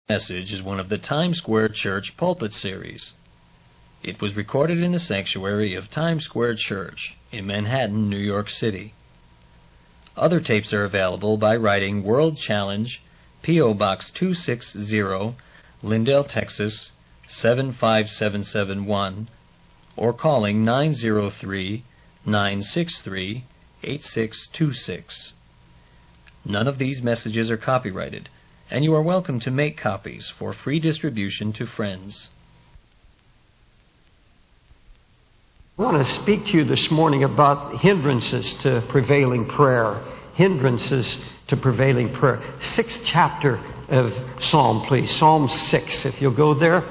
Message is one of the Times Square Church Pulpit Series. It was recorded in the sanctuary of Times Square Church in Manhattan, New York City. Other tapes are available by writing World Challenge, P.O. Box 260, Lindale, Texas 75771, or calling 903-963-8626. None of these messages are copyrighted, and you are welcome to make copies for free distribution to friends. I want to speak to you this morning about hindrances to prevailing prayer. Hindrances to prevailing prayer. 6th chapter of Psalm, please. Psalm 6, if you'll go there.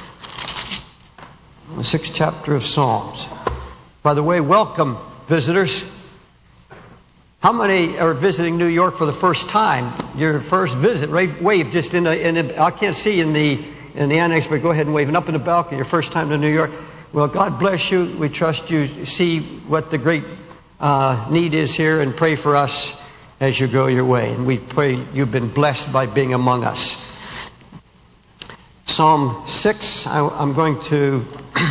The 6th chapter of Psalms. By the way, welcome, visitors. How many are visiting New York for the first time? Your first visit. Wave just I can't see in the annex, but go ahead and wave. And up in the balcony, your first time to New York. Well, God bless you. We trust you see what the great need is here, and pray for us as you go your way. And we pray you've been blessed by being among us. Psalm 6, I'm going to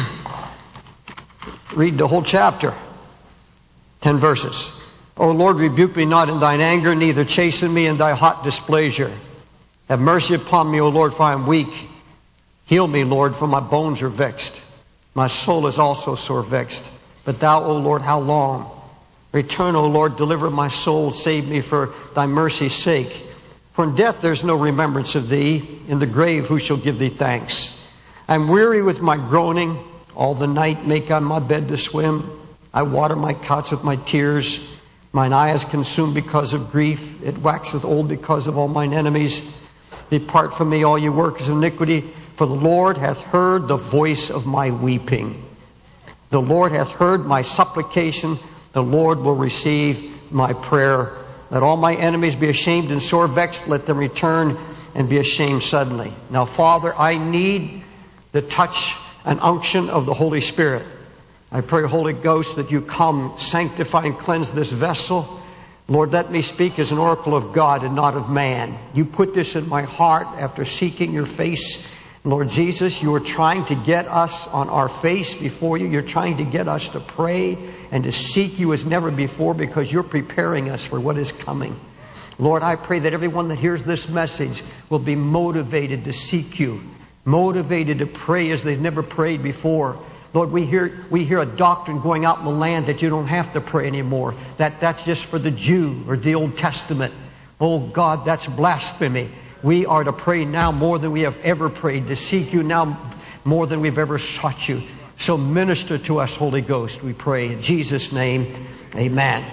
read the whole chapter. 10 verses. O Lord, rebuke me not in thine anger, neither chasten me in thy hot displeasure. Have mercy upon me, O Lord, for I am weak. Heal me, Lord, for my bones are vexed. My soul is also sore vexed. But thou, O Lord, how long? Return, O Lord, deliver my soul, save me for thy mercy's sake. For in death there's no remembrance of thee. In the grave who shall give thee thanks? I'm weary with my groaning. All the night make on my bed to swim. I water my couch with my tears. Mine eye is consumed because of grief. It waxeth old because of all mine enemies. Depart from me, all ye workers of iniquity, for the Lord hath heard the voice of my weeping. The Lord hath heard my supplication. The Lord will receive my prayer. Let all my enemies be ashamed and sore vexed. Let them return and be ashamed suddenly. Now, Father, I need the touch and unction of the Holy Spirit. I pray, Holy Ghost, that you come, sanctify and cleanse this vessel. Lord, let me speak as an oracle of God and not of man. You put this in my heart after seeking your face. Lord Jesus, you are trying to get us on our face before you. You're trying to get us to pray and to seek you as never before, because you're preparing us for what is coming. Lord, I pray that everyone that hears this message will be motivated to seek you, motivated to pray as they've never prayed before. Lord, we hear a doctrine going out in the land that you don't have to pray anymore. That's just for the Jew or the Old Testament. Oh God, that's blasphemy. We are to pray now more than we have ever prayed, to seek you now more than we've ever sought you. So minister to us, Holy Ghost, we pray. In Jesus' name, amen.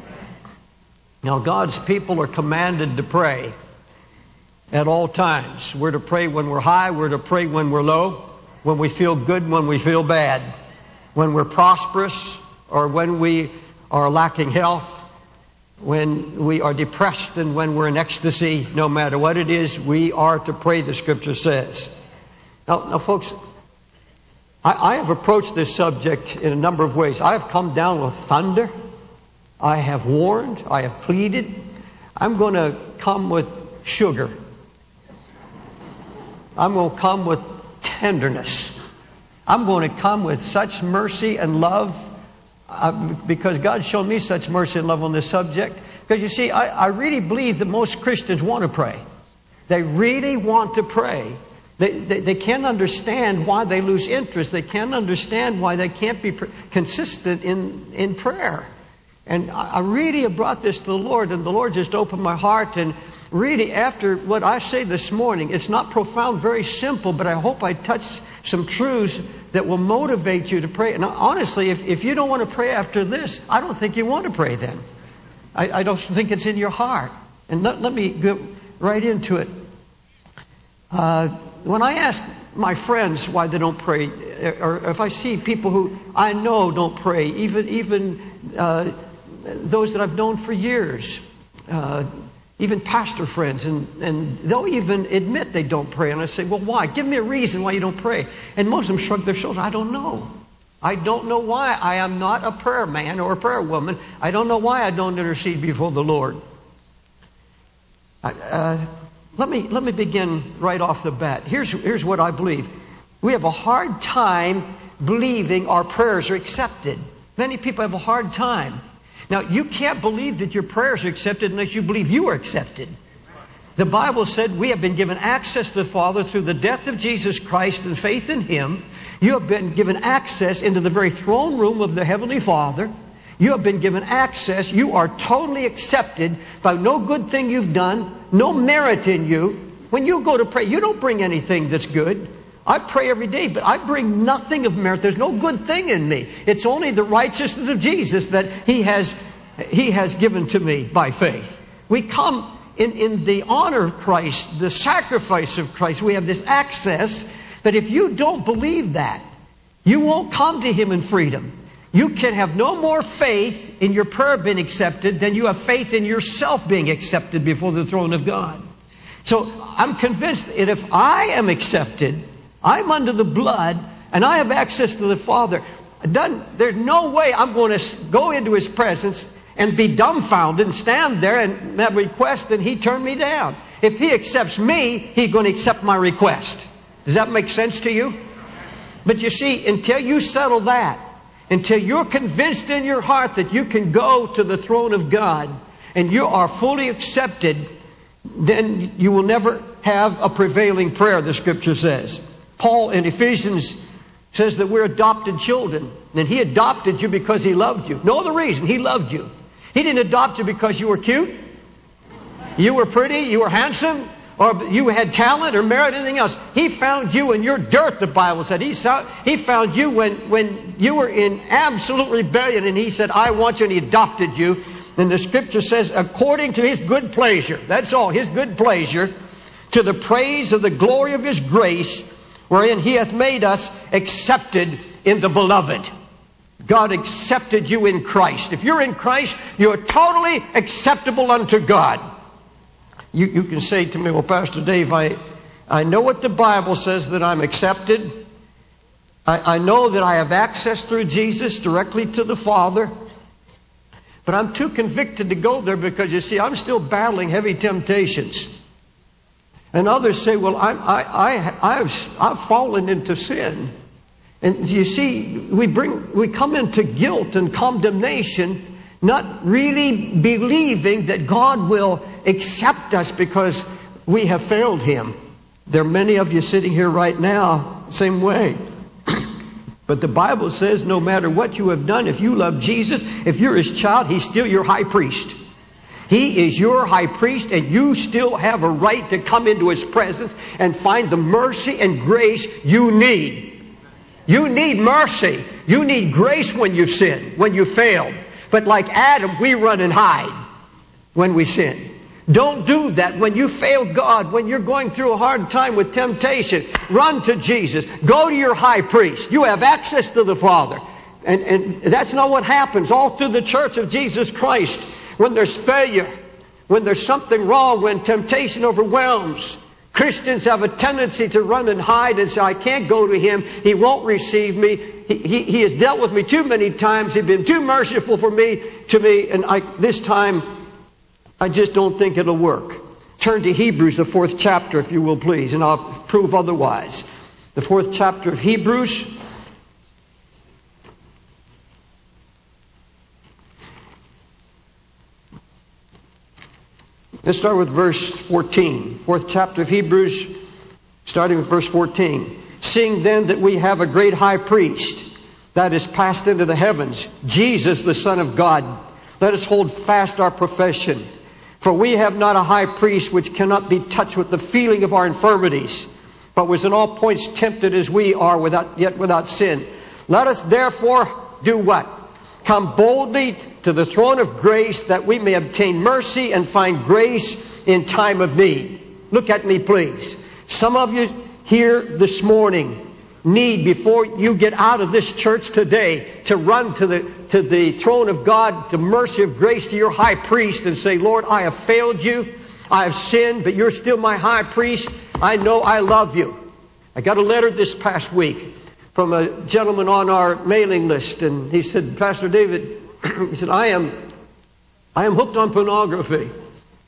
Now, God's people are commanded to pray at all times. We're to pray when we're high. We're to pray when we're low. When we feel good, when we feel bad. When we're prosperous or when we are lacking health. When we are depressed and when we're in ecstasy. No matter what it is, we are to pray, the Scripture says. Now folks, I have approached this subject in a number of ways. I have come down with thunder. I have warned. I have pleaded. I'm going to come with sugar. I'm going to come with tenderness. I'm going to come with such mercy and love, because God showed me such mercy and love on this subject. Because you see, I really believe that most Christians want to pray. They really want to pray. They can't understand why they lose interest. They can't understand why they can't be consistent in prayer. And I really have brought this to the Lord, and the Lord just opened my heart. And really, after what I say this morning, it's not profound, very simple, but I hope I touch some truths that will motivate you to pray. And honestly, if you don't want to pray after this, I don't think you want to pray then. I don't think it's in your heart. And let me go right into it. When I ask my friends why they don't pray, or if I see people who I know don't pray, even those that I've known for years, even pastor friends, and they'll even admit they don't pray. And I say, well, why? Give me a reason why you don't pray. And most of them shrug their shoulders. I don't know. I don't know why. I am not a prayer man or a prayer woman. I don't know why I don't intercede before the Lord. Let me begin right off the bat. Here's what I believe. We have a hard time believing our prayers are accepted. Many people have a hard time. Now, you can't believe that your prayers are accepted unless you believe you are accepted. The Bible said we have been given access to the Father through the death of Jesus Christ and faith in Him. You have been given access into the very throne room of the Heavenly Father. You have been given access. You are totally accepted by no good thing you've done, no merit in you. When you go to pray, you don't bring anything that's good. I pray every day, but I bring nothing of merit. There's no good thing in me. It's only the righteousness of Jesus that He has given to me by faith. We come in the honor of Christ, the sacrifice of Christ. We have this access. But if you don't believe that, you won't come to Him in freedom. You can have no more faith in your prayer being accepted than you have faith in yourself being accepted before the throne of God. So I'm convinced that if I am accepted, I'm under the blood, and I have access to the Father, there's no way I'm going to go into His presence and be dumbfounded and stand there and have a request and He turn me down. If He accepts me, He's going to accept my request. Does that make sense to you? But you see, until you settle that, until you're convinced in your heart that you can go to the throne of God and you are fully accepted, then you will never have a prevailing prayer, the Scripture says. Paul in Ephesians says that we're adopted children. And He adopted you because He loved you. No other reason. He loved you. He didn't adopt you because you were cute, you were pretty, you were handsome, or you had talent or merit, anything else. He found you in your dirt, the Bible said. He found you when you were in absolute rebellion, and He said, I want you, and He adopted you. And the Scripture says, according to His good pleasure, that's all, His good pleasure, to the praise of the glory of His grace, wherein He hath made us accepted in the Beloved. God accepted you in Christ. If you're in Christ, you are totally acceptable unto God. You can say to me, well, Pastor Dave, I know what the Bible says that I'm accepted. I know that I have access through Jesus directly to the Father. But I'm too convicted to go there because, you see, I'm still battling heavy temptations. And others say, well, I've fallen into sin. And you see, we come into guilt and condemnation, not really believing that God will accept us because we have failed Him. There are many of you sitting here right now, same way. But the Bible says no matter what you have done, if you love Jesus, if you're His child, He's still your high priest. He is your high priest, and you still have a right to come into His presence and find the mercy and grace you need. You need mercy. You need grace when you've sinned, when you failed. But like Adam, we run and hide when we sin. Don't do that when you fail God, when you're going through a hard time with temptation. Run to Jesus. Go to your high priest. You have access to the Father. And that's not what happens all through the church of Jesus Christ. When there's failure, when there's something wrong, when temptation overwhelms, Christians have a tendency to run and hide and say, I can't go to Him. He won't receive me. He has dealt with me too many times. He's been too merciful to me. And this time, I just don't think it'll work. Turn to Hebrews, the 4th chapter, if you will please, and I'll prove otherwise. The 4th chapter of Hebrews. Let's start with verse 14. 4th chapter of Hebrews, starting with verse 14. Seeing then that we have a great high priest that is passed into the heavens, Jesus the Son of God, let us hold fast our profession. For we have not a high priest which cannot be touched with the feeling of our infirmities, but was in all points tempted as we are, yet without sin. Let us therefore do what? Come boldly to the throne of grace that we may obtain mercy and find grace in time of need. Look at me, please. Some of you here this morning need, before you get out of this church today, to run to the throne of God, the mercy of grace, to your high priest and say, Lord, I have failed you. I have sinned, but you're still my high priest. I know I love you. I got a letter this past week from a gentleman on our mailing list, and he said, Pastor David, he said, I am hooked on pornography.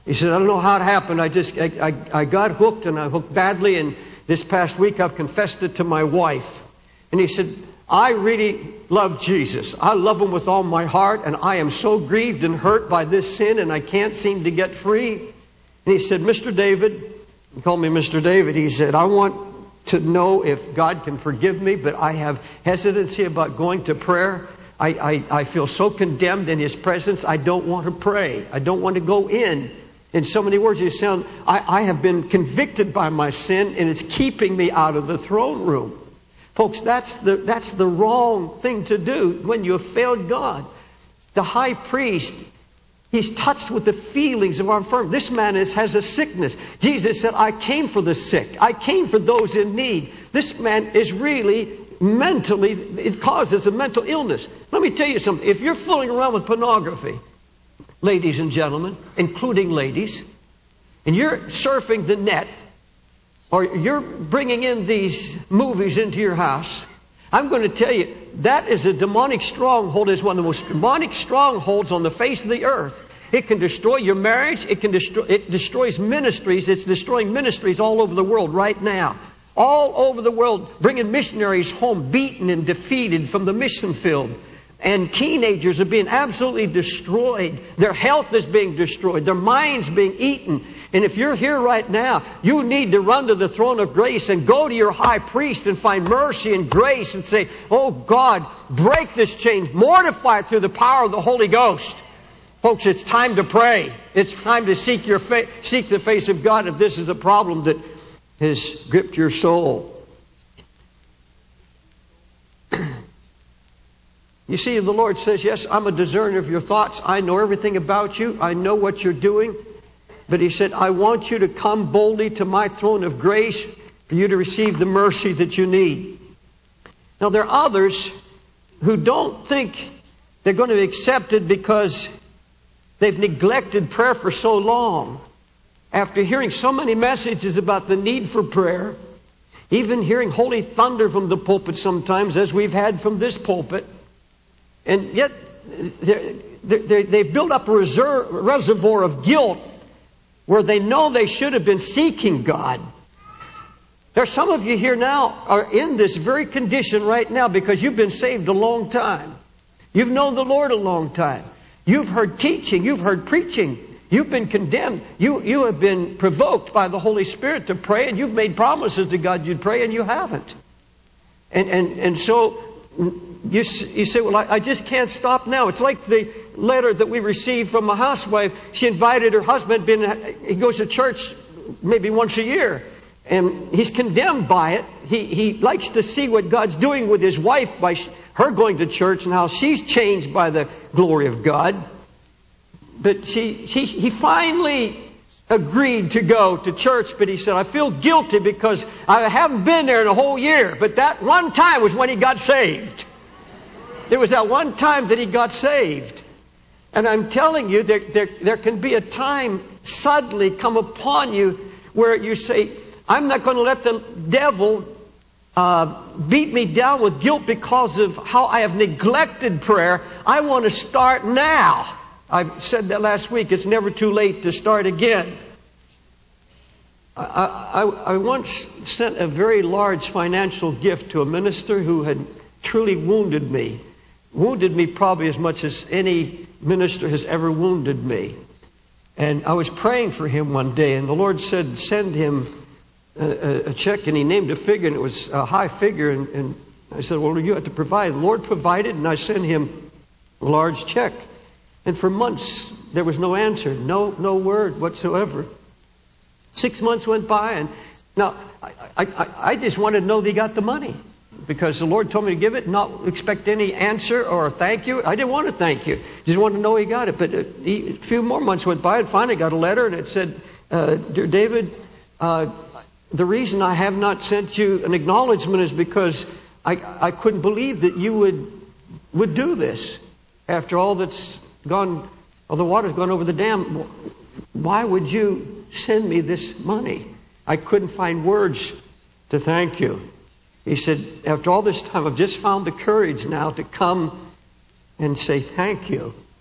He said, I don't know how it happened. I got hooked, and I hooked badly, and this past week I've confessed it to my wife. And he said, I really love Jesus. I love Him with all my heart, and I am so grieved and hurt by this sin, and I can't seem to get free. And he said, Mr. David, he called me Mr. David, he said, I want to know if God can forgive me, but I have hesitancy about going to prayer. I feel so condemned in His presence, I don't want to pray. I don't want to go in. In so many words, I have been convicted by my sin, and it's keeping me out of the throne room. Folks, that's the wrong thing to do when you have failed God. The high priest, he's touched with the feelings of our infirmity. This man has a sickness. Jesus said, I came for the sick. I came for those in need. This man is really mentally, it causes a mental illness. Let me tell you something. If you're fooling around with pornography, ladies and gentlemen, including ladies, and you're surfing the net, or you're bringing in these movies into your house, I'm going to tell you, that is a demonic stronghold. It's one of the most demonic strongholds on the face of the earth. It can destroy your marriage. It destroys ministries. It's destroying ministries all over the world right now. All over the world, bringing missionaries home beaten and defeated from the mission field. And teenagers are being absolutely destroyed. Their health is being destroyed. Their minds being eaten. And if you're here right now, you need to run to the throne of grace and go to your high priest and find mercy and grace and say, oh God, break this chain. Mortify it through the power of the Holy Ghost. Folks, it's time to pray. It's time to seek the face of God if this is a problem that has gripped your soul. You see, the Lord says, yes, I'm a discerner of your thoughts. I know everything about you. I know what you're doing. But He said, I want you to come boldly to my throne of grace for you to receive the mercy that you need. Now, there are others who don't think they're going to be accepted because they've neglected prayer for so long. After hearing so many messages about the need for prayer, even hearing holy thunder from the pulpit sometimes, as we've had from this pulpit, and yet they build up a reservoir of guilt where they know they should have been seeking God. There's some of you here now are in this very condition right now because you've been saved a long time. You've known the Lord a long time. You've heard teaching. You've heard preaching. You've been condemned. You have been provoked by the Holy Spirit to pray, and you've made promises to God you'd pray, and you haven't. And so you say, well, I just can't stop now. It's like the letter that we received from a housewife. She invited her husband. He goes to church maybe once a year, and he's condemned by it. He likes to see what God's doing with his wife by her going to church and how she's changed by the glory of God. But he finally agreed to go to church, but he said, I feel guilty because I haven't been there in a whole year. But that one time was when he got saved. It was that one time that he got saved. And I'm telling you, there can be a time suddenly come upon you where you say, I'm not going to let the devil beat me down with guilt because of how I have neglected prayer. I want to start now. I said that last week. It's never too late to start again. I once sent a very large financial gift to a minister who had truly wounded me. Wounded me probably as much as any minister has ever wounded me. And I was praying for him one day, and the Lord said, send him a check, and He named a figure, and it was a high figure, and I said, well, you have to provide. The Lord provided, and I sent him a large check. And for months, there was no answer, no word whatsoever. 6 months went by, and now I just wanted to know that he got the money, because the Lord told me to give it, not expect any answer or thank you. I didn't want to thank you. Just wanted to know he got it. But a few more months went by, and finally got a letter, and it said, Dear David, the reason I have not sent you an acknowledgement is because I couldn't believe that you would do this after all that's gone, all the water's gone over the dam. Why would you send me this money? I couldn't find words to thank you. He said, after all this time, I've just found the courage now to come and say thank you.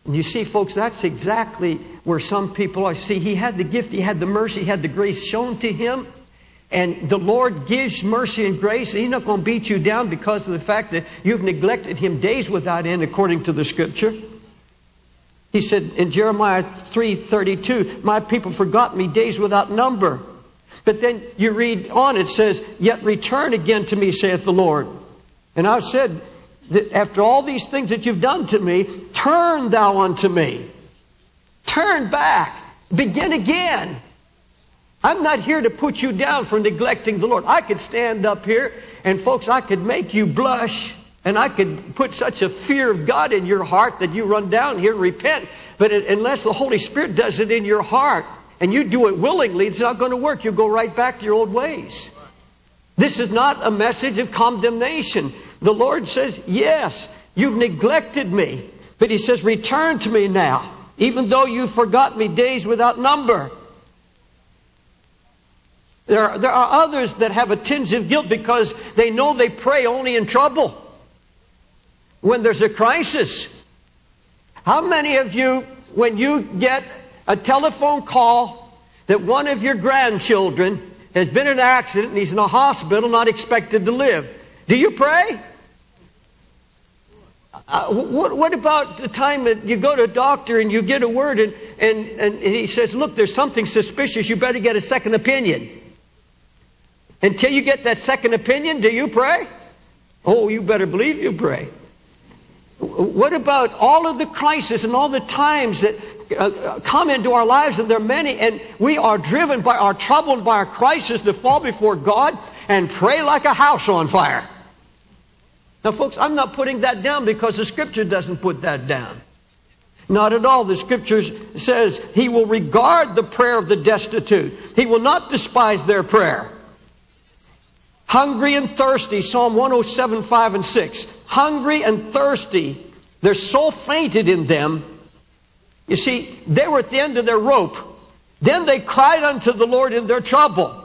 And you see, folks, that's exactly where some people are. See, he had the gift, he had the mercy, he had the grace shown to him. And the Lord gives mercy and grace. And He's not going to beat you down because of the fact that you've neglected Him days without end, according to the Scripture. He said in Jeremiah 3:32, my people forgot me days without number. But then you read on, it says, yet return again to me, saith the Lord. And I said, that after all these things that you've done to me, turn thou unto me. Turn back. Begin again. I'm not here to put you down for neglecting the Lord. I could stand up here and folks, I could make you blush and I could put such a fear of God in your heart that you run down here and repent. But unless the Holy Spirit does it in your heart and you do it willingly, it's not going to work. You'll go right back to your old ways. This is not a message of condemnation. The Lord says, yes, you've neglected me. But He says, return to me now, even though you forgot me days without number. There are others that have a tinge of guilt because they know they pray only in trouble. When there's a crisis. How many of you, when you get a telephone call that one of your grandchildren has been in an accident and he's in a hospital not expected to live, do you pray? What about the time that you go to a doctor and you get a word and he says, look, there's something suspicious, you better get a second opinion. Until you get that second opinion, do you pray? Oh, you better believe you pray. What about all of the crisis and all the times that come into our lives, and there are many, and we are driven by our trouble, by our crisis to fall before God and pray like a house on fire. Now folks, I'm not putting that down because the Scripture doesn't put that down. Not at all. The Scripture says He will regard the prayer of the destitute. He will not despise their prayer. Hungry and thirsty, Psalm 107, 5 and 6. Hungry and thirsty. Their soul fainted in them. You see, they were at the end of their rope. Then they cried unto the Lord in their trouble.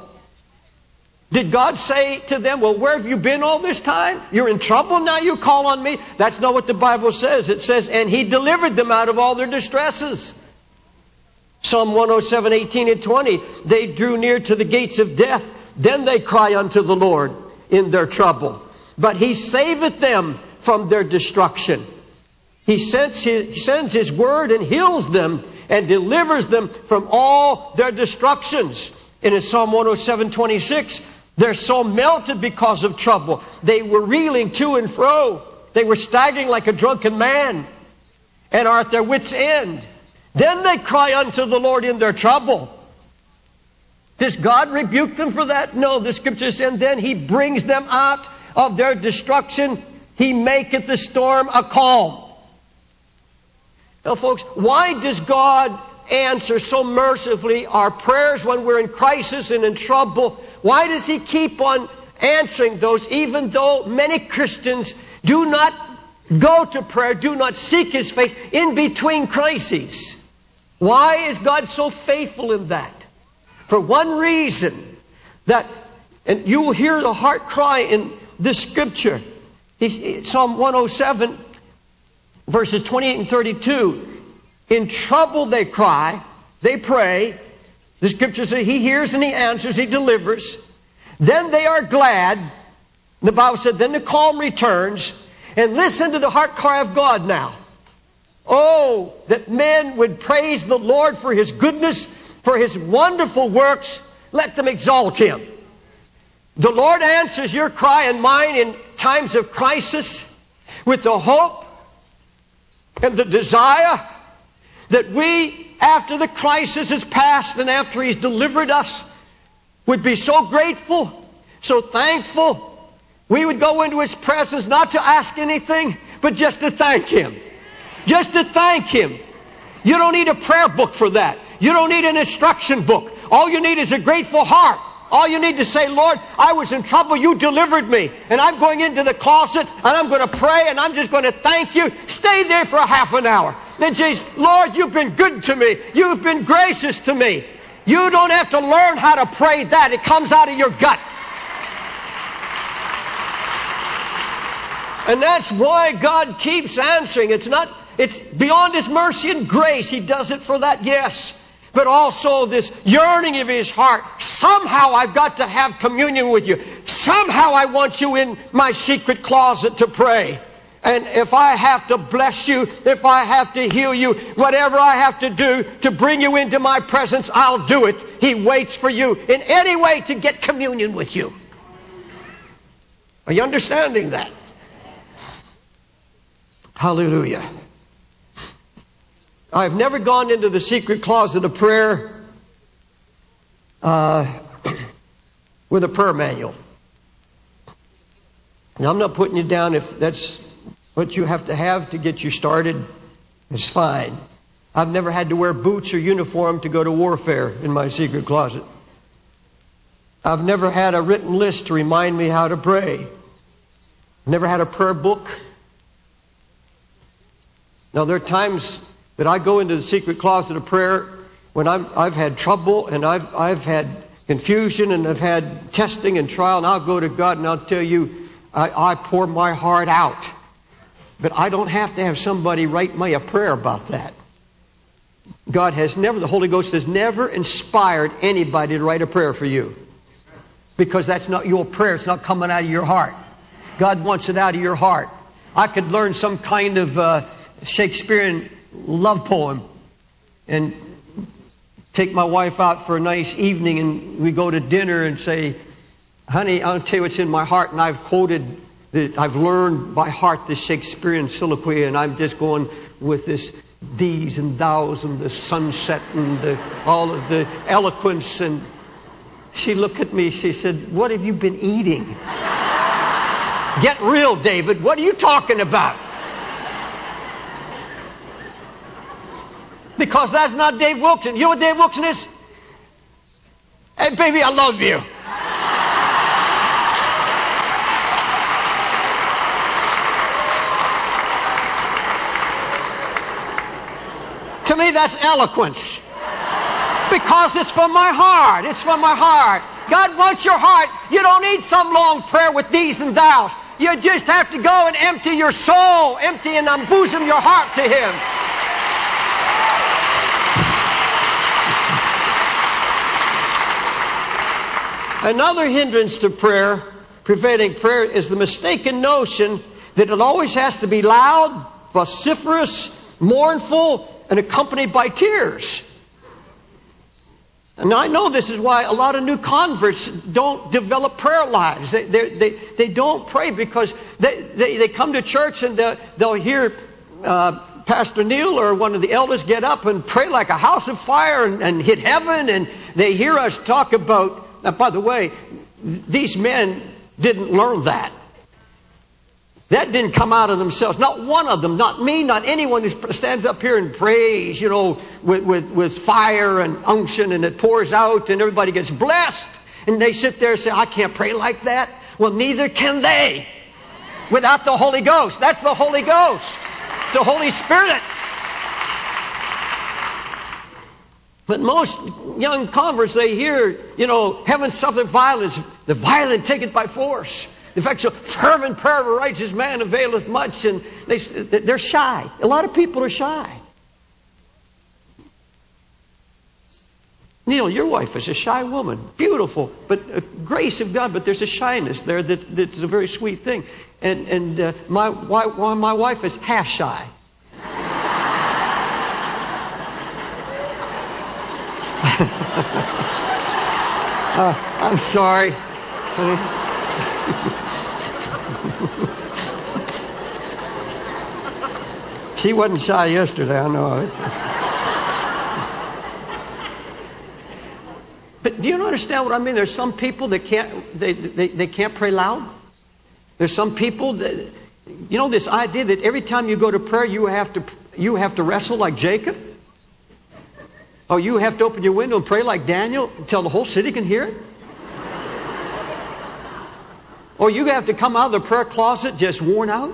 Did God say to them, well, where have you been all this time? You're in trouble, now you call on me? That's not what the Bible says. It says, and He delivered them out of all their distresses. Psalm 107, 18 and 20. They drew near to the gates of death. Then they cry unto the Lord in their trouble. But He saveth them from their destruction. He sends His word and heals them and delivers them from all their destructions. And in Psalm 107, 26, their soul melted because of trouble. They were reeling to and fro. They were staggering like a drunken man and are at their wits' end. Then they cry unto the Lord in their trouble. Does God rebuke them for that? No, the Scripture says, and then He brings them out of their destruction. He maketh the storm a calm. Now folks, why does God answer so mercifully our prayers when we're in crisis and in trouble? Why does He keep on answering those even though many Christians do not go to prayer, do not seek His face in between crises? Why is God so faithful in that? For one reason, that, and you will hear the heart cry in this Scripture. Psalm 107, verses 28 and 32. In trouble they cry, they pray. The Scripture says He hears and He answers, He delivers. Then they are glad. The Bible said, then the calm returns. And listen to the heart cry of God now. Oh, that men would praise the Lord for His goodness, for His wonderful works. Let them exalt Him. The Lord answers your cry and mine in times of crisis with the hope and the desire that we, after the crisis is past and after He's delivered us, would be so grateful, so thankful. We would go into His presence not to ask anything, but just to thank Him. Just to thank Him. You don't need a prayer book for that. You don't need an instruction book. All you need is a grateful heart. All you need to say, Lord, I was in trouble, You delivered me. And I'm going into the closet and I'm going to pray and I'm just going to thank You. Stay there for a half an hour. Then say, Lord, You've been good to me. You've been gracious to me. You don't have to learn how to pray that. It comes out of your gut. And that's why God keeps answering. It's It's beyond His mercy and grace. He does it for that, yes. But also this yearning of His heart. Somehow I've got to have communion with you. Somehow I want you in my secret closet to pray. And if I have to bless you, if I have to heal you, whatever I have to do to bring you into my presence, I'll do it. He waits for you in any way to get communion with you. Are you understanding that? Hallelujah. I've never gone into the secret closet of prayer with a prayer manual. Now, I'm not putting you down if that's what you have to get you started. It's fine. I've never had to wear boots or uniform to go to warfare in my secret closet. I've never had a written list to remind me how to pray. Never had a prayer book. Now, there are times that I go into the secret closet of prayer when I've had trouble and I've had confusion and I've had testing and trial, and I'll go to God and I'll tell you, I pour my heart out. But I don't have to have somebody write me a prayer about that. The Holy Ghost has never inspired anybody to write a prayer for you. Because that's not your prayer. It's not coming out of your heart. God wants it out of your heart. I could learn some kind of Shakespearean love poem and take my wife out for a nice evening, and we go to dinner and say, honey, I'll tell you what's in my heart, and I've learned by heart this Shakespearean soliloquy, and I'm just going with this these and thous and the sunset and all of the eloquence. And she looked at me, she said, what have you been eating? Get real, David. What are you talking about? Because that's not Dave Wilkson. You know what Dave Wilkson is? Hey, baby, I love you. To me, that's eloquence. Because it's from my heart. It's from my heart. God wants your heart. You don't need some long prayer with these and thous. You just have to go and empty your soul. Empty and unbosom your heart to Him. Another hindrance to prayer, preventing prayer, is the mistaken notion that it always has to be loud, vociferous, mournful, and accompanied by tears. And I know this is why a lot of new converts don't develop prayer lives. They don't pray because they come to church and they'll hear Pastor Neil or one of the elders get up and pray like a house of fire and hit heaven, and they hear us talk about. Now, by the way, these men didn't learn that. That didn't come out of themselves. Not one of them, not me, not anyone who stands up here and prays, with fire and unction, and it pours out and everybody gets blessed. And they sit there and say, I can't pray like that. Well, neither can they without the Holy Ghost. That's the Holy Ghost. It's the Holy Spirit. But most young converts, they hear, heaven suffereth violence, the violent take it by force. In fact, so fervent prayer of a righteous man availeth much, and they're shy. A lot of people are shy. Neil, your wife is a shy woman. Beautiful, but grace of God, but there's a shyness there that's a very sweet thing. And my wife is half shy. I'm sorry. She wasn't shy yesterday, I know. But do you understand what I mean? There's some people that they can't pray loud. There's some people that, this idea that every time you go to prayer you have to wrestle like Jacob. Oh, you have to open your window and pray like Daniel until the whole city can hear it? Or you have to come out of the prayer closet just worn out?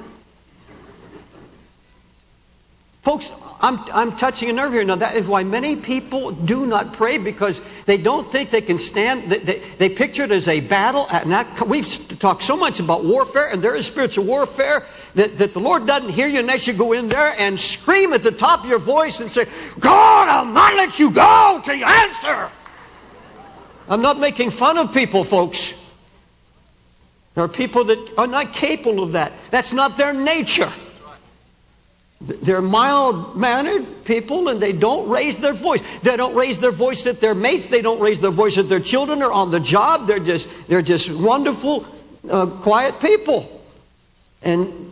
Folks, I'm touching a nerve here. Now, that is why many people do not pray, because they don't think they can stand. They picture it as a battle. And we've talked so much about warfare, and there is spiritual warfare. that the Lord doesn't hear you unless you go in there and scream at the top of your voice and say, God, I'll not let you go till you answer. I'm not making fun of people, folks. There are people that are not capable of that. That's not their nature. They're mild-mannered people, and they don't raise their voice. They don't raise their voice at their mates. They don't raise their voice at their children or on the job. They're just wonderful, quiet people. And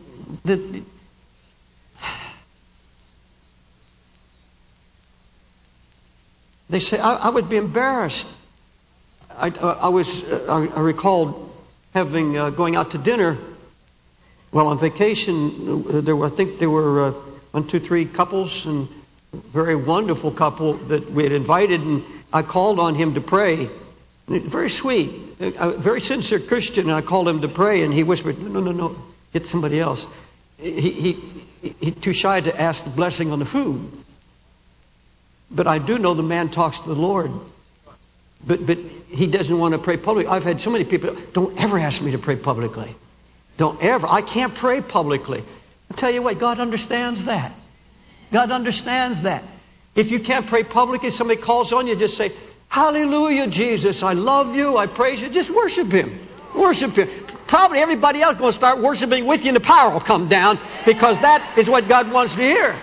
they say, I would be embarrassed. I recall having going out to dinner. Well, on vacation, I think there were 1, 2, 3 couples, and a very wonderful couple that we had invited, and I called on him to pray. Very sweet, a very sincere Christian, and I called him to pray, and he whispered, no, get somebody else. He's too shy to ask the blessing on the food. But I do know the man talks to the Lord. But he doesn't want to pray publicly. I've had so many people, don't ever ask me to pray publicly. Don't ever. I can't pray publicly. I'll tell you what, God understands that. God understands that. If you can't pray publicly, somebody calls on you, just say, hallelujah, Jesus, I love you, I praise you. Just worship Him. Worship Him. Probably everybody else is going to start worshiping with you and the power will come down, because that is what God wants to hear.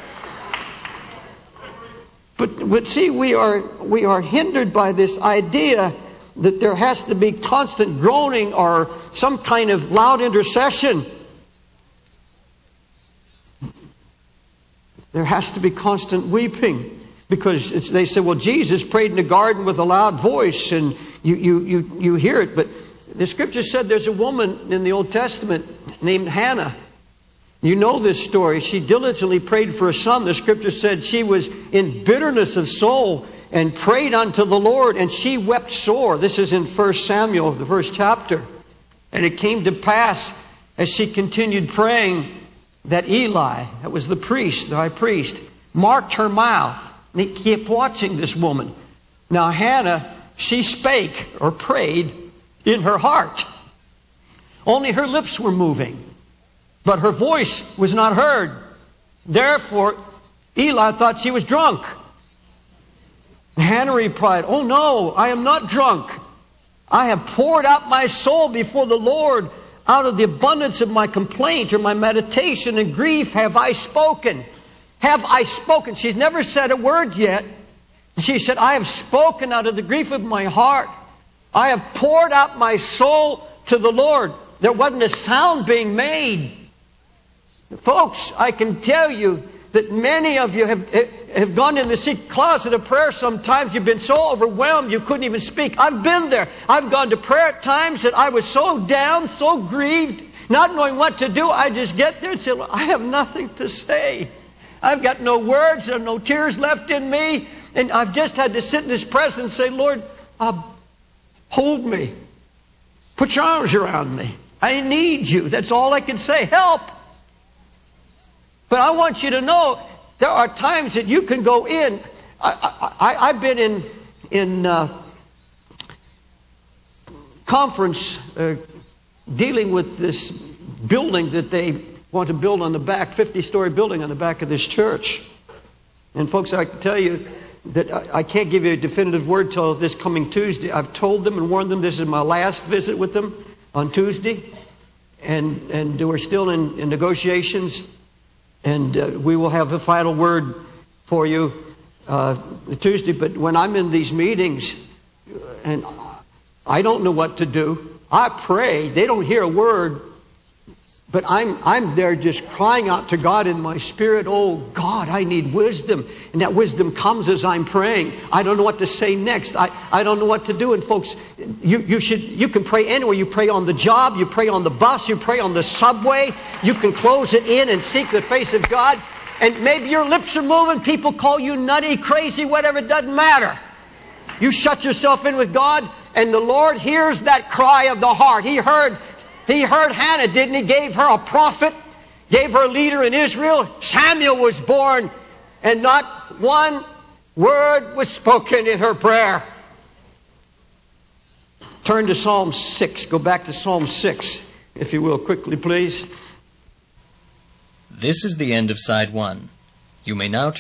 But see, we are hindered by this idea that there has to be constant groaning or some kind of loud intercession. There has to be constant weeping, because they say, well, Jesus prayed in the garden with a loud voice, and you hear it. But the Scripture said there's a woman in the Old Testament named Hannah. You know this story. She diligently prayed for a son. The Scripture said she was in bitterness of soul and prayed unto the Lord, and she wept sore. This is in 1 Samuel, the first chapter. And it came to pass, as she continued praying, that Eli, that was the priest, the high priest, marked her mouth. And he kept watching this woman. Now Hannah, she spake or prayed in her heart. Only her lips were moving, but her voice was not heard. Therefore, Eli thought she was drunk. Hannah replied, oh no, I am not drunk. I have poured out my soul before the Lord. Out of the abundance of my complaint or my meditation and grief have I spoken. Have I spoken? She's never said a word yet. She said, I have spoken out of the grief of my heart. I have poured out my soul to the Lord. There wasn't a sound being made. Folks, I can tell you that many of you have gone in the secret closet of prayer sometimes. You've been so overwhelmed you couldn't even speak. I've been there. I've gone to prayer at times that I was so down, so grieved, not knowing what to do. I just get there and say, well, I have nothing to say. I've got no words. There are no tears left in me. And I've just had to sit in His presence and say, Lord, hold me. Put your arms around me. I need you. That's all I can say. Help. But I want you to know there are times that you can go in. I've been in conference dealing with this building that they want to build on the back, 50-story building on the back of this church. And folks, I can tell you that I can't give you a definitive word till this coming Tuesday. I've told them and warned them this is my last visit with them on Tuesday. And we're still in negotiations. And we will have a final word for you Tuesday. But when I'm in these meetings and I don't know what to do, I pray. They don't hear a word. But I'm there just crying out to God in my spirit, oh God, I need wisdom. And that wisdom comes as I'm praying. I don't know what to say next. I don't know what to do. And folks, you can pray anywhere. You pray on the job, you pray on the bus, you pray on the subway. You can close it in and seek the face of God. And maybe your lips are moving, people call you nutty, crazy, whatever, it doesn't matter. You shut yourself in with God, and the Lord hears that cry of the heart. He heard Hannah, didn't He? Gave her a prophet, gave her a leader in Israel. Samuel was born, and not one word was spoken in her prayer. Turn to Psalm 6. Go back to Psalm 6, if you will, quickly, please. This is the end of side 1. You may now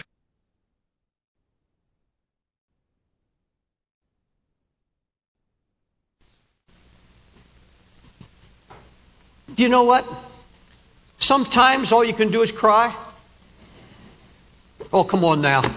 Do you know what? Sometimes all you can do is cry. Oh, come on now.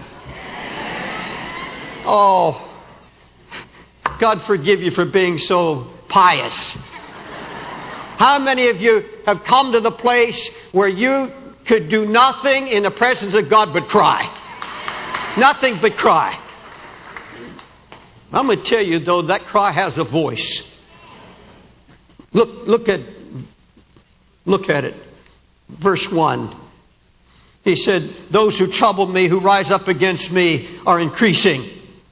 Oh, God forgive you for being so pious. How many of you have come to the place where you could do nothing in the presence of God but cry? Nothing but cry. I'm going to tell you though, that cry has a voice. Look at it. Verse 1. He said, those who trouble me, who rise up against me, are increasing.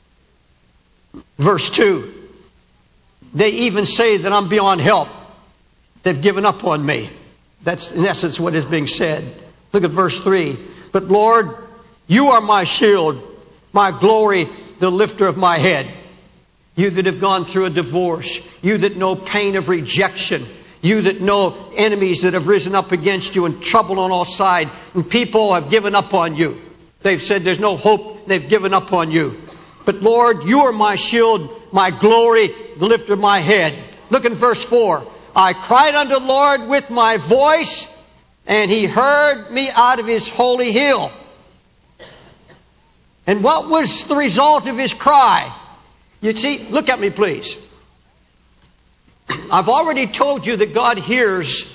Verse 2. They even say that I'm beyond help. They've given up on me. That's in essence what is being said. Look at verse 3. But Lord, you are my shield, my glory, the lifter of my head. You that have gone through a divorce. You that know pain of rejection. You that know enemies that have risen up against you and trouble on all sides. And people have given up on you. They've said there's no hope. They've given up on you. But Lord, you are my shield, my glory, the lifter of my head. Look at verse 4. I cried unto the Lord with my voice, and He heard me out of His holy hill. And what was the result of his cry? You see, look at me please. I've already told you that God hears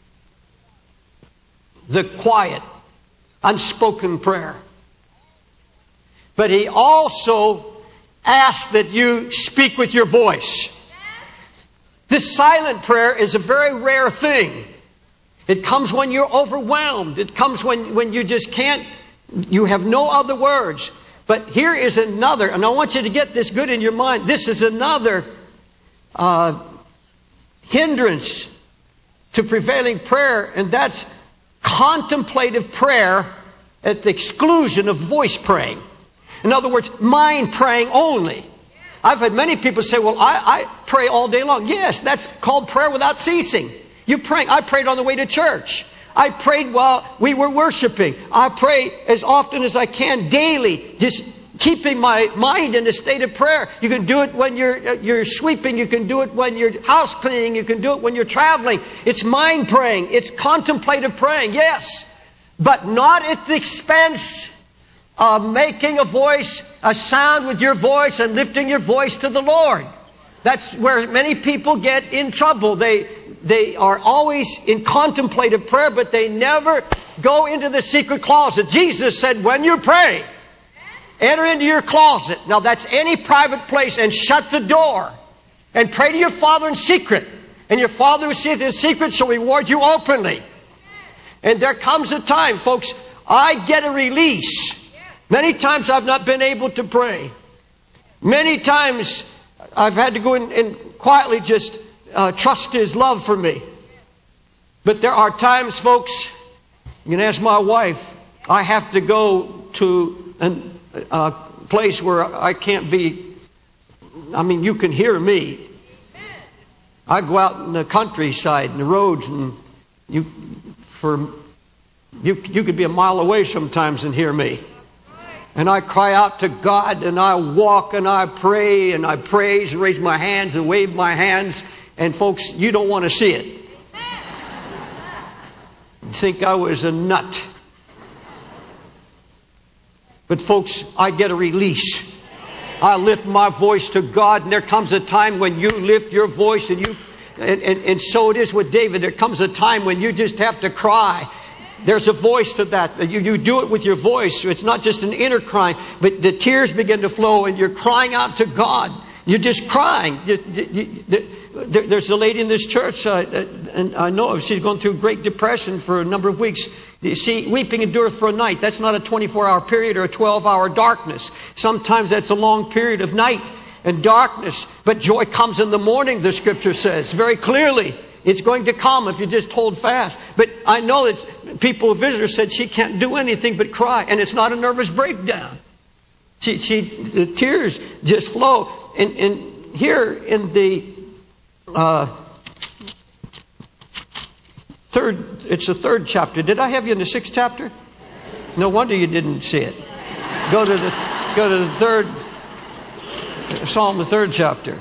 the quiet, unspoken prayer. But He also asks that you speak with your voice. This silent prayer is a very rare thing. It comes when you're overwhelmed. It comes when you just can't, you have no other words. But here is another, and I want you to get this good in your mind. This is another hindrance to prevailing prayer, and that's contemplative prayer at the exclusion of voice praying. In other words, mind praying only. I've had many people say, well, I pray all day long. Yes, that's called prayer without ceasing. You pray. I prayed on the way to church. I prayed while we were worshiping. I pray as often as I can daily, just keeping my mind in a state of prayer. You can do it when you're sweeping. You can do it when you're house cleaning. You can do it when you're traveling. It's mind praying. It's contemplative praying. Yes, but not at the expense of making a sound with your voice and lifting your voice to the Lord. That's where many people get in trouble. They are always in contemplative prayer, but they never go into the secret closet. Jesus said, when you pray, enter into your closet. Now that's any private place, and shut the door. And pray to your Father in secret. And your Father who seeth in secret shall reward you openly. And there comes a time, folks, I get a release. Many times I've not been able to pray. Many times I've had to go in and quietly just trust His love for me. But there are times, folks, you can ask my wife, I have to go to a place where I can't be, you can hear me. I go out in the countryside and the roads, and you could be a mile away sometimes and hear me. And I cry out to God, and I walk and I pray and I praise and raise my hands and wave my hands. And folks, you don't want to see it. You think I was a nut. But folks, I get a release. I lift my voice to God, and there comes a time when you lift your voice, and so it is with David. There comes a time when you just have to cry. There's a voice to that. You do it with your voice. It's not just an inner crying, but the tears begin to flow and you're crying out to God. You're just crying. There's a lady in this church, and I know she's going through Great Depression for a number of weeks. You see, weeping endureth for a night. That's not a 24-hour period or a 12-hour darkness. Sometimes that's a long period of night and darkness. But joy comes in the morning, the Scripture says very clearly. It's going to come if you just hold fast. But I know that visitors said she can't do anything but cry. And it's not a nervous breakdown. The tears just flow. And here in the It's the third chapter. Did I have you in the 6th chapter? No wonder you didn't see it. Go to the third Psalm, the 3rd chapter.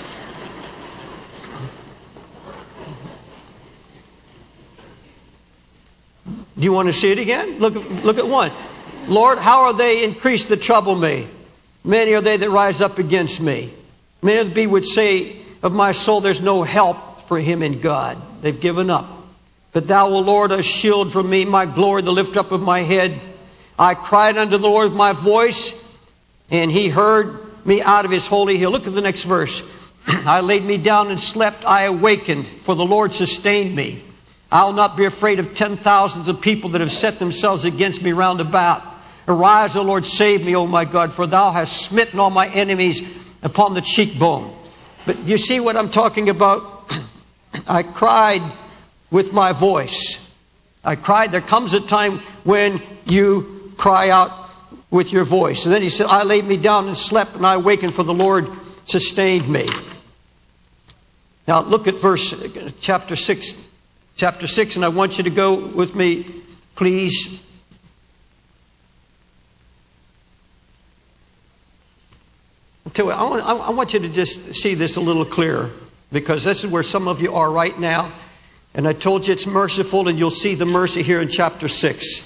Do you want to see it again? Look at 1. Lord, how are they increased that trouble me? Many are they that rise up against me. Many of thee would say of my soul, there's no help for him in God. They've given up. But thou, O Lord, a shield from me, my glory, the lift up of my head. I cried unto the Lord with my voice, and he heard me out of his holy hill. Look at the next verse. I laid me down and slept. I awakened, for the Lord sustained me. I'll not be afraid of 10,000s of people that have set themselves against me round about. Arise, O Lord, save me, O my God, for thou hast smitten all my enemies upon the cheekbone. But you see what I'm talking about? I cried with my voice. I cried. There comes a time when you cry out with your voice. And then he said, I laid me down and slept, and I awakened, for the Lord sustained me. Now look at chapter 6. Chapter 6, and I want you to go with me, please. I want you to just see this a little clearer, because this is where some of you are right now. And I told you it's merciful, and you'll see the mercy here in chapter 6.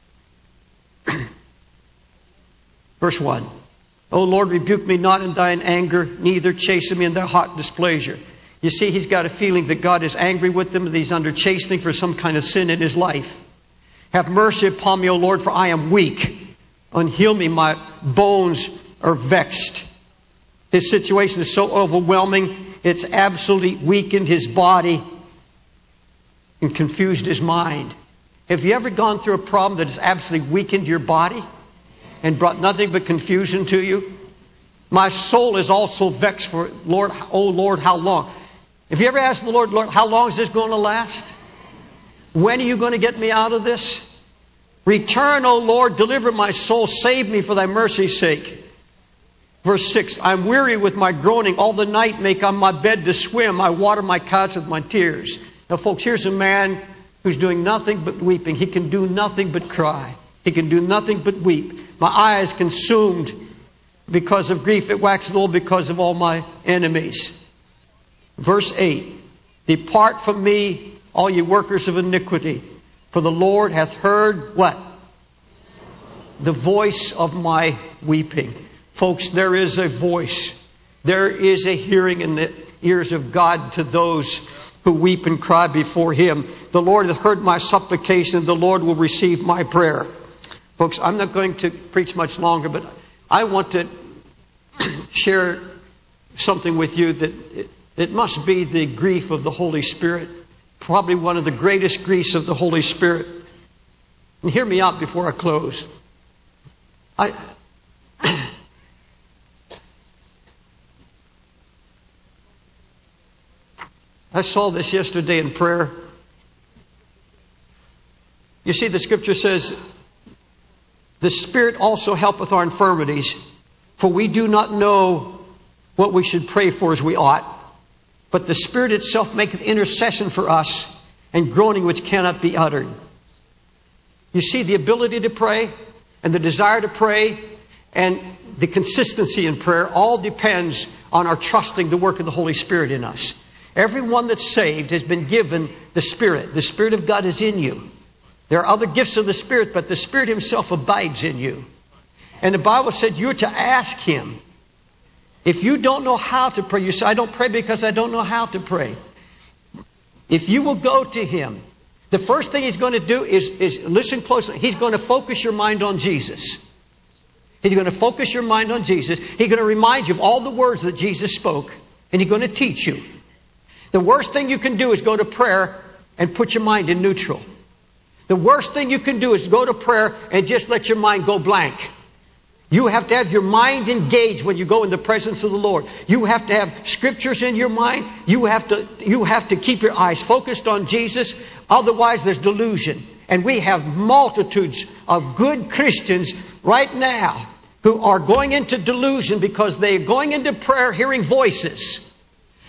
Verse 1. O Lord, rebuke me not in thine anger, neither chasten me in thy hot displeasure. You see, he's got a feeling that God is angry with him, that he's under chastening for some kind of sin in his life. Have mercy upon me, O Lord, for I am weak. Unheal me, my bones are vexed. His situation is so overwhelming, it's absolutely weakened his body and confused his mind. Have you ever gone through a problem that has absolutely weakened your body and brought nothing but confusion to you? My soul is also vexed for, Lord, oh Lord, how long? Have you ever asked the Lord, how long is this going to last? When are you going to get me out of this? Return, O Lord, deliver my soul, save me for thy mercy's sake. Verse 6, I'm weary with my groaning. All the night make on my bed to swim. I water my couch with my tears. Now folks, here's a man who's doing nothing but weeping. He can do nothing but cry. He can do nothing but weep. My eye is consumed because of grief. It waxes old because of all my enemies. Verse 8, depart from me, all ye workers of iniquity, for the Lord hath heard what? The voice of my weeping. Folks, there is a voice. There is a hearing in the ears of God to those who weep and cry before Him. The Lord hath heard my supplication. The Lord will receive my prayer. Folks, I'm not going to preach much longer, but I want to share something with you that it must be the grief of the Holy Spirit. Probably one of the greatest griefs of the Holy Spirit. And hear me out before I close. I saw this yesterday in prayer. You see, the scripture says, the Spirit also helpeth our infirmities, for we do not know what we should pray for as we ought. But the Spirit itself maketh intercession for us, and groaning which cannot be uttered. You see, the ability to pray, and the desire to pray, and the consistency in prayer all depends on our trusting the work of the Holy Spirit in us. Everyone that's saved has been given the Spirit. The Spirit of God is in you. There are other gifts of the Spirit, but the Spirit Himself abides in you. And the Bible said you're to ask Him. If you don't know how to pray, you say, I don't pray because I don't know how to pray. If you will go to Him, the first thing He's going to do is listen closely. He's going to focus your mind on Jesus. He's going to focus your mind on Jesus. He's going to remind you of all the words that Jesus spoke, and He's going to teach you. The worst thing you can do is go to prayer and put your mind in neutral. The worst thing you can do is go to prayer and just let your mind go blank. You have to have your mind engaged when you go in the presence of the Lord. You have to have scriptures in your mind. You have to keep your eyes focused on Jesus. Otherwise, there's delusion. And we have multitudes of good Christians right now who are going into delusion because they're going into prayer hearing voices.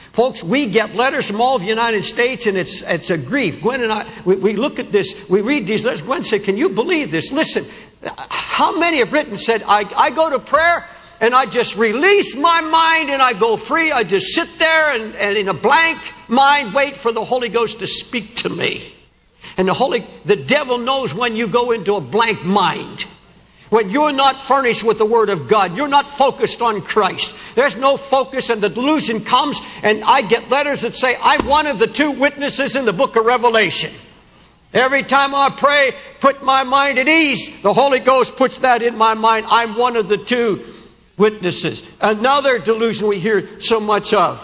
Folks, we get letters from all of the United States, and it's a grief. Gwen and I, we look at this, we read these letters. Gwen said, can you believe this? Listen, how many have written, said, I go to prayer, and I just release my mind, and I go free. I just sit there, and in a blank mind, wait for the Holy Ghost to speak to me. And the devil knows when you go into a blank mind. When you're not furnished with the Word of God, you're not focused on Christ. There's no focus, and the delusion comes, and I get letters that say, I'm one of the 2 witnesses in the book of Revelation. Every time I pray, put my mind at ease, the Holy Ghost puts that in my mind. I'm one of the 2 witnesses. Another delusion we hear so much of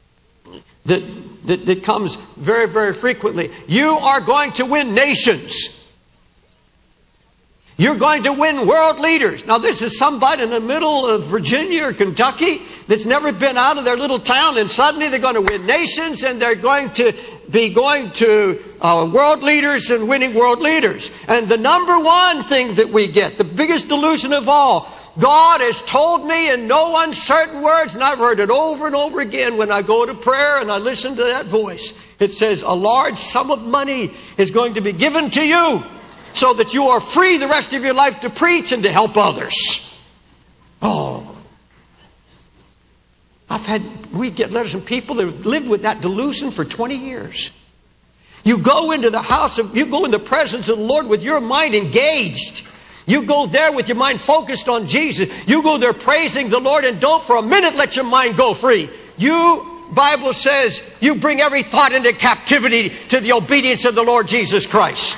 that comes very, very frequently. You are going to win nations. You're going to win world leaders. Now this is somebody in the middle of Virginia or Kentucky that's never been out of their little town, and suddenly they're going to win nations, and they're going to be going to world leaders and winning world leaders. And the number one thing that we get, the biggest delusion of all, God has told me in no uncertain words, and I've heard it over and over again when I go to prayer and I listen to that voice. It says a large sum of money is going to be given to you so that you are free the rest of your life to preach and to help others. Oh. We get letters from people that have lived with that delusion for 20 years. You go into the presence of the Lord with your mind engaged. You go there with your mind focused on Jesus. You go there praising the Lord, and don't for a minute let your mind go free. Bible says, you bring every thought into captivity to the obedience of the Lord Jesus Christ.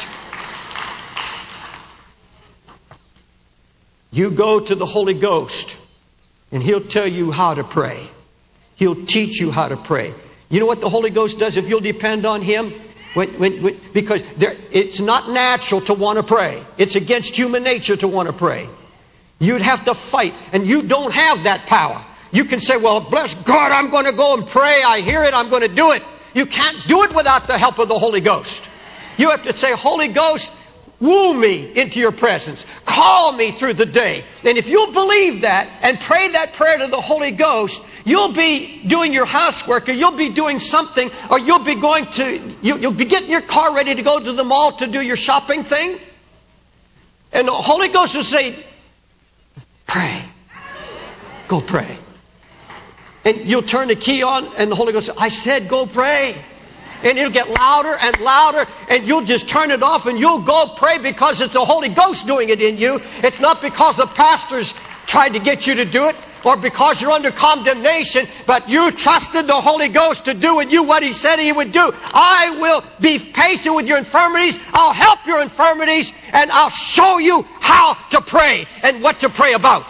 You go to the Holy Ghost, and He'll tell you how to pray. He'll teach you how to pray. You know what the Holy Ghost does if you'll depend on Him? Because it's not natural to want to pray. It's against human nature to want to pray. You'd have to fight, and you don't have that power. You can say, well, bless God, I'm going to go and pray. I hear it, I'm going to do it. You can't do it without the help of the Holy Ghost. You have to say, Holy Ghost, woo me into your presence. Call me through the day. And if you'll believe that and pray that prayer to the Holy Ghost, you'll be doing your housework, or you'll be doing something, or you'll be getting your car ready to go to the mall to do your shopping thing. And the Holy Ghost will say, pray. Go pray. And you'll turn the key on, and the Holy Ghost says, I said go pray. And it'll get louder and louder, and you'll just turn it off, and you'll go pray because it's the Holy Ghost doing it in you. It's not because the pastors tried to get you to do it, or because you're under condemnation, but you trusted the Holy Ghost to do with you what He said He would do. I will be patient with your infirmities. I'll help your infirmities, and I'll show you how to pray and what to pray about.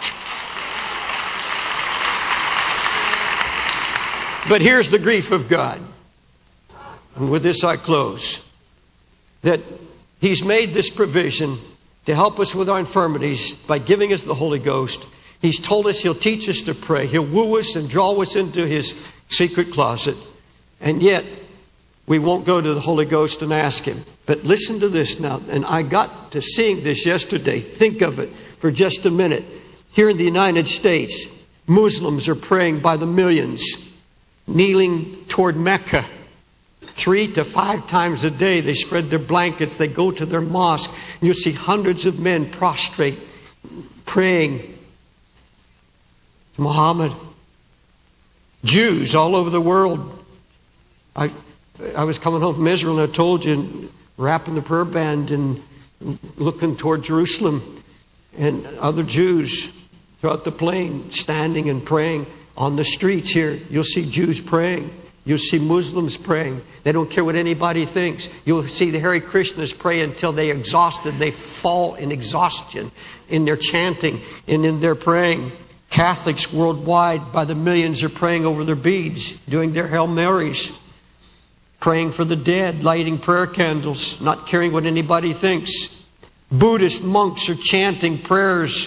But here's the grief of God. And with this I close. That He's made this provision to help us with our infirmities by giving us the Holy Ghost. He's told us He'll teach us to pray. He'll woo us and draw us into His secret closet. And yet, we won't go to the Holy Ghost and ask Him. But listen to this now. And I got to seeing this yesterday. Think of it for just a minute. Here in the United States, Muslims are praying by the millions, kneeling toward Mecca. 3 to 5 times a day they spread their blankets, they go to their mosque, and you'll see hundreds of men prostrate, praying to Muhammad. Jews all over the world. I was coming home from Israel, and I told you, wrapping the prayer band and looking toward Jerusalem, and other Jews throughout the plain standing and praying. On the streets here, you'll see Jews praying. You'll see Muslims praying. They don't care what anybody thinks. You'll see the Hare Krishnas pray until they're exhausted. They fall in exhaustion in their chanting and in their praying. Catholics worldwide by the millions are praying over their beads, doing their Hail Marys, praying for the dead, lighting prayer candles, not caring what anybody thinks. Buddhist monks are chanting prayers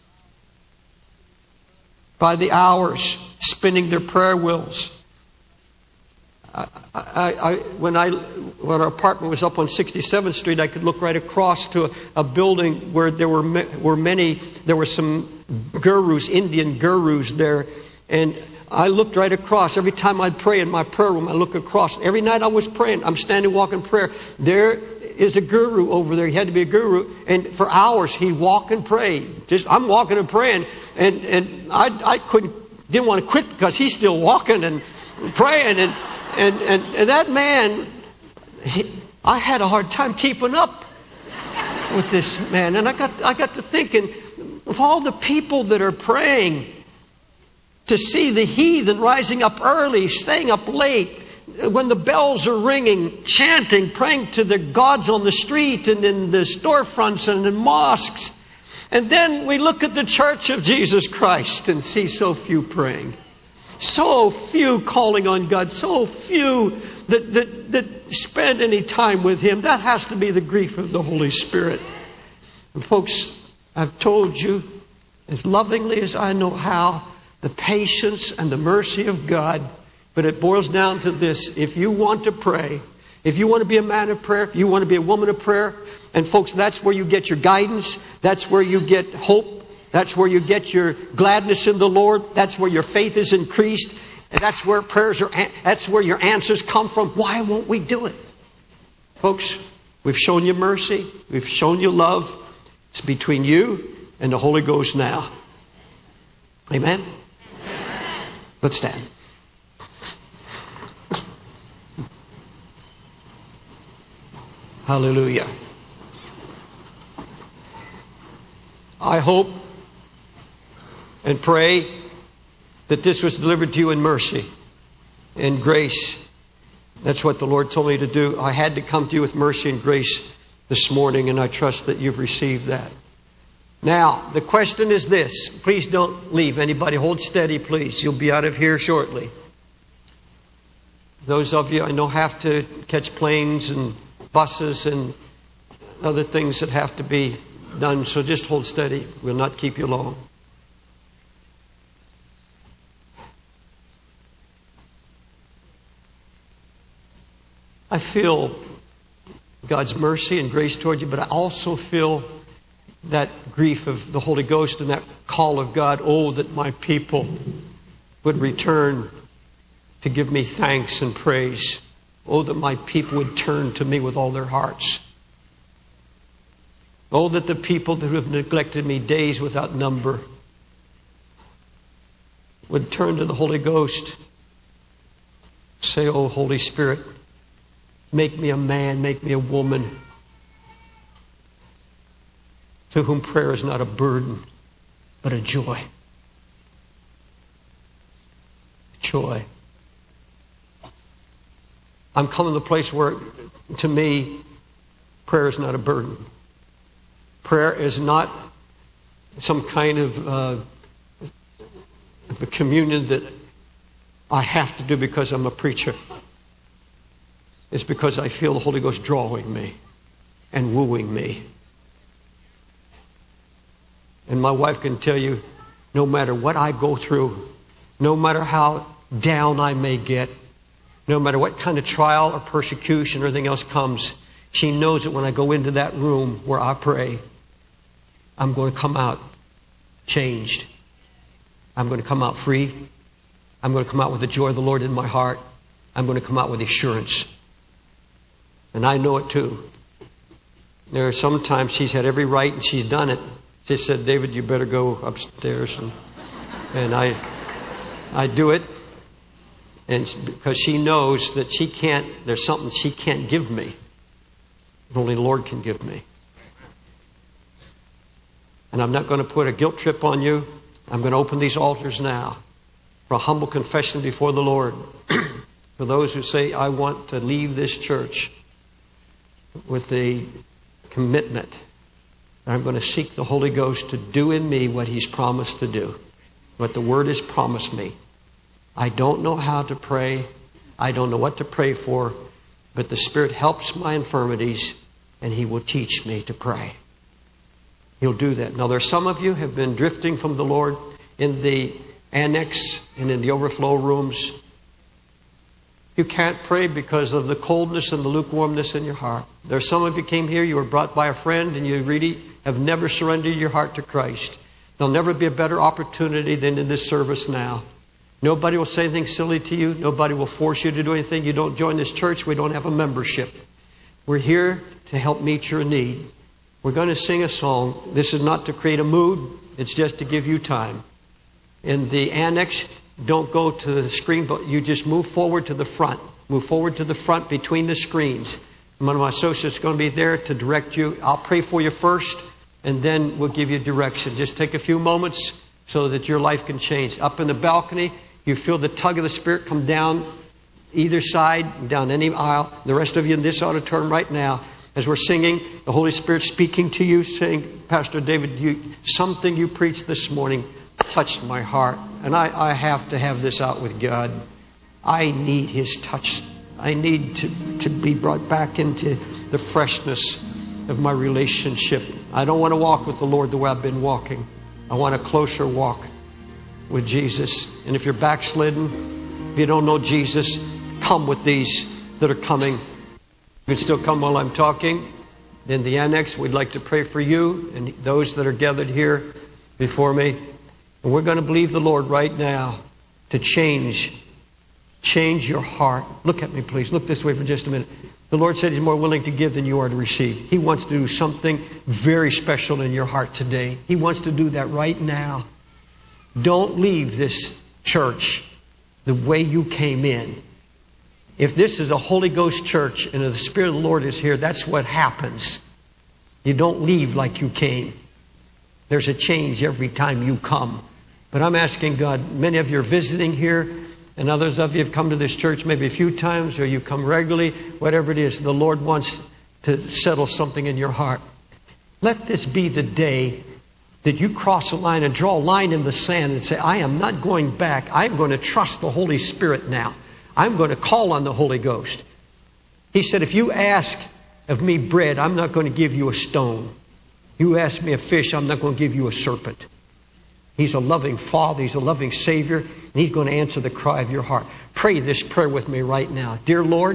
by the hours, spinning their prayer wheels. When our apartment was up on 67th Street, I could look right across to a building where there were some gurus, Indian gurus there, and I looked right across. Every time I'd pray in my prayer room, I look across. Every night I was praying, I'm standing walking prayer. There is a guru over there. He had to be a guru. And for hours he'd walk and pray. I'm walking and praying. And I didn't want to quit because he's still walking and praying. And that man, I had a hard time keeping up with this man. And I got to thinking of all the people that are praying to see the heathen rising up early, staying up late, when the bells are ringing, chanting, praying to their gods on the street and in the storefronts and in mosques. And then we look at the Church of Jesus Christ and see so few praying. So few calling on God. So few that spend any time with Him. That has to be the grief of the Holy Spirit. And folks, I've told you as lovingly as I know how, the patience and the mercy of God. But it boils down to this. If you want to pray, if you want to be a man of prayer, if you want to be a woman of prayer, and folks, that's where you get your guidance. That's where you get hope. That's where you get your gladness in the Lord. That's where your faith is increased. And that's where that's where your answers come from. Why won't we do it? Folks, we've shown you mercy. We've shown you love. It's between you and the Holy Ghost now. Amen? Let's stand. Hallelujah. I hope and pray that this was delivered to you in mercy and grace. That's what the Lord told me to do. I had to come to you with mercy and grace this morning, and I trust that you've received that. Now, the question is this. Please don't leave. Anybody, hold steady, please. You'll be out of here shortly. Those of you I know have to catch planes and buses and other things that have to be done, so just hold steady. We'll not keep you long. I feel God's mercy and grace toward you, but I also feel that grief of the Holy Ghost and that call of God. Oh, that my people would return to give me thanks and praise. Oh, that my people would turn to me with all their hearts. Oh, that the people that have neglected me days without number would turn to the Holy Ghost. Say, oh, Holy Spirit, make me a man, make me a woman to whom prayer is not a burden, but a joy. Joy. I'm coming to the place where, to me, prayer is not a burden. Prayer is not some kind of a communion that I have to do because I'm a preacher. It's because I feel the Holy Ghost drawing me and wooing me. And my wife can tell you, no matter what I go through, no matter how down I may get, no matter what kind of trial or persecution or anything else comes, she knows that when I go into that room where I pray, I'm going to come out changed. I'm going to come out free. I'm going to come out with the joy of the Lord in my heart. I'm going to come out with assurance. And I know it too. There are some times she's had every right and she's done it. She said, David, you better go upstairs. And I do it. And because she knows that there's something she can't give me. Only the Lord can give me. And I'm not going to put a guilt trip on you. I'm going to open these altars now for a humble confession before the Lord. For those who say, I want to leave this church with the commitment that I'm going to seek the Holy Ghost to do in me what He's promised to do. What the Word has promised me. I don't know how to pray. I don't know what to pray for. But the Spirit helps my infirmities and He will teach me to pray. He'll do that. Now, there are some of you have been drifting from the Lord in the annex and in the overflow rooms. You can't pray because of the coldness and the lukewarmness in your heart. There are some of you came here, you were brought by a friend, and you really have never surrendered your heart to Christ. There'll never be a better opportunity than in this service now Nobody will say anything silly to you. Nobody will force you to do anything. You don't join this church. We don't have a membership. We're here to help meet your need. We're going to sing a song. This is not to create a mood. It's just to give you time. In the annex, don't go to the screen, but you just move forward to the front. Move forward to the front between the screens. One of my associates is going to be there to direct you. I'll pray for you first, and then we'll give you direction. Just take a few moments so that your life can change. Up in the balcony, you feel the tug of the Spirit come down either side, down any aisle. The rest of you in this auditorium right now, as we're singing, the Holy Spirit speaking to you, saying, Pastor David, something you preached this morning touched my heart. And I have to have this out with God. I need His touch. I need to be brought back into the freshness of my relationship. I don't want to walk with the Lord the way I've been walking. I want a closer walk with Jesus. And if you're backslidden, if you don't know Jesus, come with these that are coming. You can still come while I'm talking. In the annex, we'd like to pray for you and those that are gathered here before me. And we're going to believe the Lord right now to change your heart. Look at me, please. Look this way for just a minute. The Lord said He's more willing to give than you are to receive. He wants to do something very special in your heart today. He wants to do that right now. Don't leave this church the way you came in. If this is a Holy Ghost church and the Spirit of the Lord is here, that's what happens. You don't leave like you came. There's a change every time you come. But I'm asking God, many of you are visiting here, and others of you have come to this church maybe a few times, or you come regularly, whatever it is, the Lord wants to settle something in your heart. Let this be the day that you cross a line and draw a line in the sand and say, I am not going back. I'm going to trust the Holy Spirit now. I'm going to call on the Holy Ghost. He said, if you ask of me bread, I'm not going to give you a stone. You ask me a fish, I'm not going to give you a serpent. He's a loving Father. He's a loving Savior. And He's going to answer the cry of your heart. Pray this prayer with me right now. Dear Lord,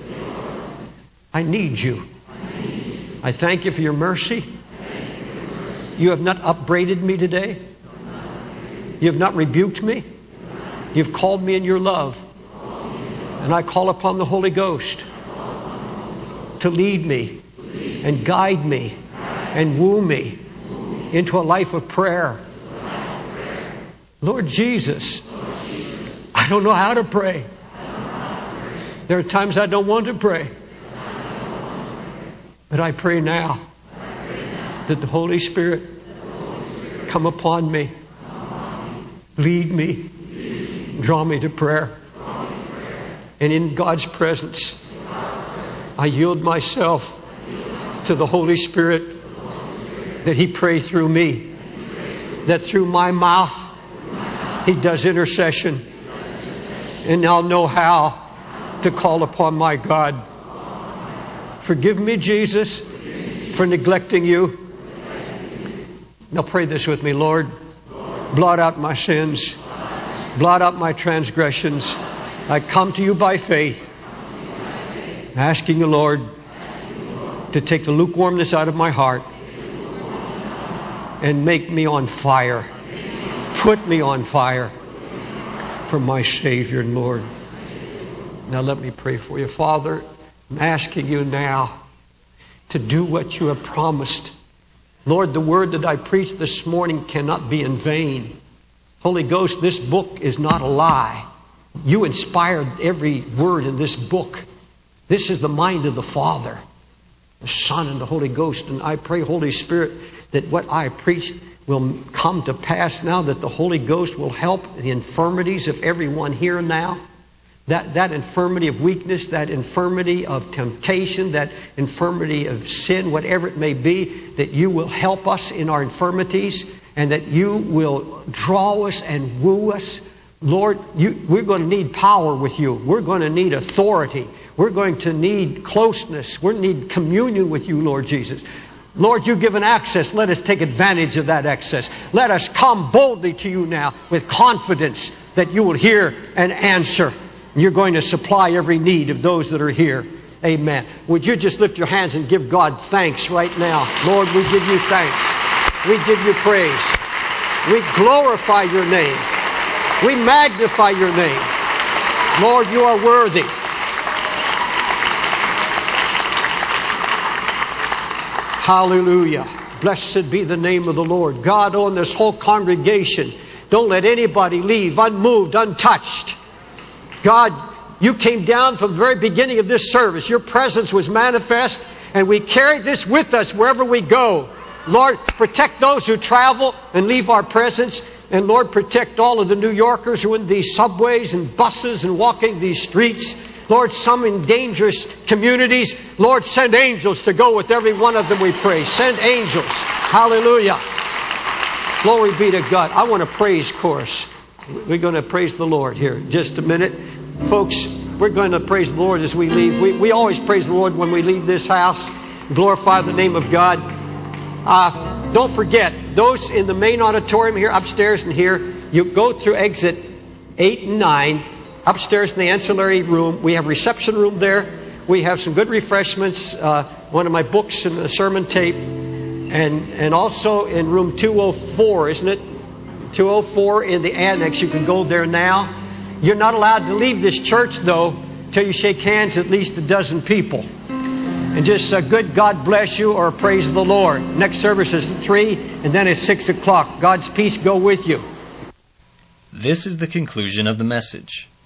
I need you. I thank you for your mercy. You have not upbraided me today. You have not rebuked me. You've called me in your love. And I call upon the Holy Ghost to lead me and guide me and woo me into a life of prayer. Lord Jesus, I don't know how to pray. There are times I don't want to pray. But I pray now that the Holy Spirit come upon me, lead me, draw me to prayer. And in God's presence, I yield myself to the Holy Spirit that He pray through me, that through my mouth He does intercession, and I'll know how to call upon my God. Forgive me, Jesus, for neglecting you. Now pray this with me, Lord. Blot out my sins. Blot out my transgressions. I come to you by faith, asking the Lord to take the lukewarmness out of my heart and make me on fire. Put me on fire for my Savior and Lord. Now let me pray for you. Father, I'm asking you now to do what you have promised. Lord, the word that I preached this morning cannot be in vain. Holy Ghost, this book is not a lie. You inspired every word in this book. This is the mind of the Father, the Son, and the Holy Ghost. And I pray, Holy Spirit, that what I preached will come to pass now, that the Holy Ghost will help the infirmities of everyone here now. That infirmity of weakness, that infirmity of temptation, that infirmity of sin, whatever it may be, that you will help us in our infirmities and that you will draw us and woo us. Lord, we're going to need power with you. We're going to need authority. We're going to need closeness. We need communion with you, Lord Jesus. Lord, you've given access. Let us take advantage of that access. Let us come boldly to you now with confidence that you will hear and answer. You're going to supply every need of those that are here. Amen. Would you just lift your hands and give God thanks right now? Lord, we give you thanks. We give you praise. We glorify your name. We magnify your name. Lord, you are worthy. Hallelujah. Blessed be the name of the Lord. God, on this whole congregation, don't let anybody leave unmoved, untouched. God, you came down from the very beginning of this service. Your presence was manifest, and we carried this with us wherever we go. Lord, protect those who travel and leave our presence. And Lord, protect all of the New Yorkers who are in these subways and buses and walking these streets. Lord, some in dangerous communities. Lord, send angels to go with every one of them, we pray. Send angels. Hallelujah. Glory be to God. I want a praise chorus. We're going to praise the Lord here in just a minute. Folks, we're going to praise the Lord as we leave. We always praise the Lord when we leave this house. Glorify the name of God. Don't forget, those in the main auditorium here, upstairs and here, you go through exit 8 and 9, upstairs in the ancillary room. We have a reception room there. We have some good refreshments, one of my books and a sermon tape, and also in room 204, isn't it? 204 in the annex. You can go there now. You're not allowed to leave this church, though, till you shake hands with at least a dozen people. And just good God bless you or praise the Lord. Next service is at 3 and then at 6 o'clock. God's peace go with you. This is the conclusion of the message.